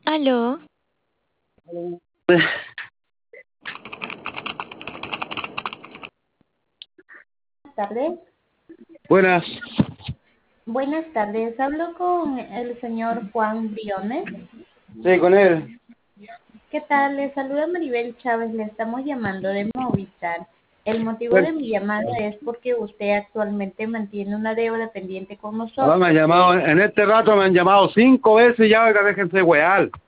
Aló, Tardes. Buenas, Buenas tardes. Hablo con el señor Juan Briones. sí, con él. ¿Qué tal? Le saluda Maribel Chávez. Le estamos llamando de Movistar. El motivo Bueno, de mi llamada es porque usted actualmente mantiene una deuda pendiente con ahora me han nosotros. llamado, en este rato me han llamado 5 veces ya, oiga, déjense wear.